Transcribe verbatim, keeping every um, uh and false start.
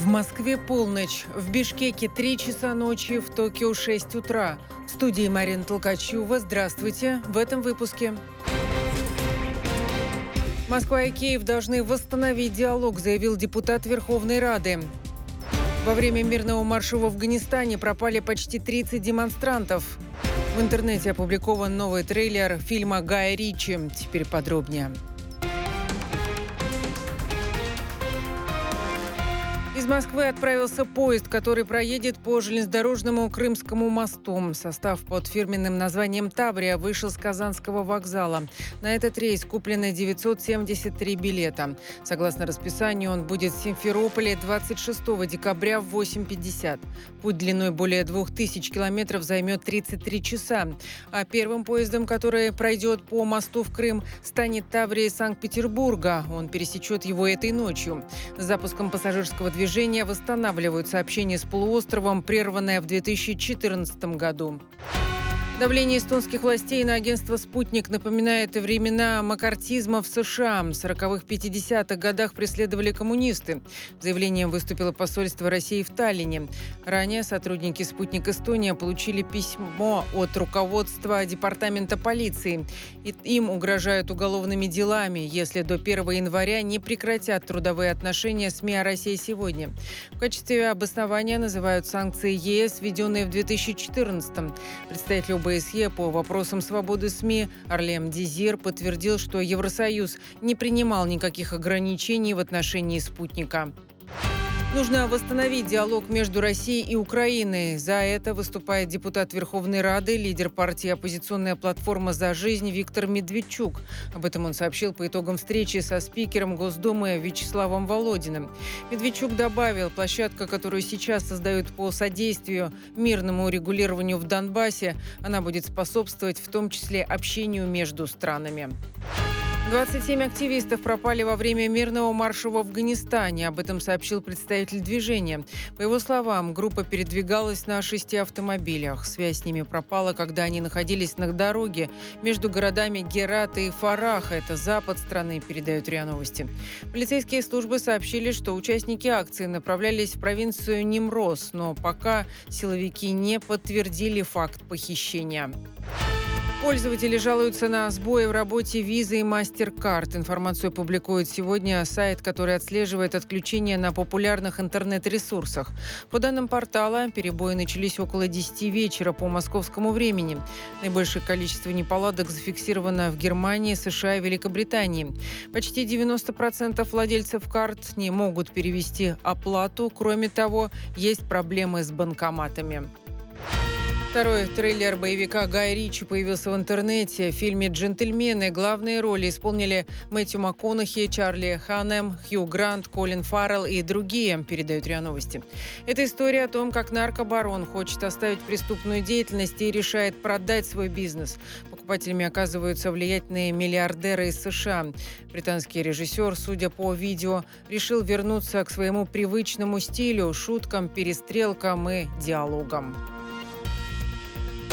В Москве полночь, в Бишкеке три часа ночи, в Токио шесть утра. В студии Марина Толкачева. Здравствуйте. В этом выпуске. Москва и Киев должны восстановить диалог, заявил депутат Верховной Рады. Во время мирного марша в Афганистане пропали почти тридцать демонстрантов. В интернете опубликован новый трейлер фильма Гая Ричи. Теперь подробнее. Из Москвы отправился поезд, который проедет по железнодорожному Крымскому мосту. Состав под фирменным названием «Таврия» вышел с Казанского вокзала. На этот рейс куплено девятьсот семьдесят три билета. Согласно расписанию, он будет в Симферополе двадцать шестого декабря в восемь пятьдесят. Путь длиной более двух тысяч километров займет тридцать три часа. А первым поездом, который пройдет по мосту в Крым, станет «Таврия» из Санкт-Петербурга. Он пересечет его этой ночью. С запуском пассажирского движения Движения восстанавливают сообщение с полуостровом, прерванное в две тысячи четырнадцатом году. Давление эстонских властей на агентство «Спутник» напоминает времена маккартизма в США. В сороковых-пятидесятых годах преследовали коммунисты. С заявлением выступило посольство России в Таллине. Ранее сотрудники «Спутник Эстония» получили письмо от руководства департамента полиции. Им угрожают уголовными делами, если до первого января не прекратят трудовые отношения СМИ о России сегодня. В качестве обоснования называют санкции ЕС, введенные в две тысячи четырнадцатом. Представитель ОБСЕ по вопросам свободы СМИ Арлем Дезир подтвердил, что Евросоюз не принимал никаких ограничений в отношении «Спутника». Нужно восстановить диалог между Россией и Украиной. За это выступает депутат Верховной Рады, лидер партии «Оппозиционная платформа за жизнь» Виктор Медведчук. Об этом он сообщил по итогам встречи со спикером Госдумы Вячеславом Володиным. Медведчук добавил, площадка, которую сейчас создают по содействию мирному урегулированию в Донбассе, она будет способствовать в том числе общению между странами. двадцать семь активистов пропали во время мирного марша в Афганистане. Об этом сообщил представитель движения. По его словам, группа передвигалась на шести автомобилях. Связь с ними пропала, когда они находились на дороге между городами Герат и Фарах. Это запад страны, передают РИА Новости. Полицейские службы сообщили, что участники акции направлялись в провинцию Нимроз, но пока силовики не подтвердили факт похищения. Пользователи жалуются на сбои в работе Visa и MasterCard. Информацию публикует сегодня сайт, который отслеживает отключения на популярных интернет-ресурсах. По данным портала, перебои начались около десяти вечера по московскому времени. Наибольшее количество неполадок зафиксировано в Германии, США и Великобритании. Почти девяносто процентов владельцев карт не могут перевести оплату. Кроме того, есть проблемы с банкоматами. Второй трейлер боевика Гая Ричи появился в интернете. В фильме «Джентльмены» главные роли исполнили Мэтью МакКонахи, Чарли Ханнем, Хью Грант, Колин Фаррелл и другие, передают РИА Новости. Это история о том, как наркобарон хочет оставить преступную деятельность и решает продать свой бизнес. Покупателями оказываются влиятельные миллиардеры из США. Британский режиссер, судя по видео, решил вернуться к своему привычному стилю – шуткам, перестрелкам и диалогам.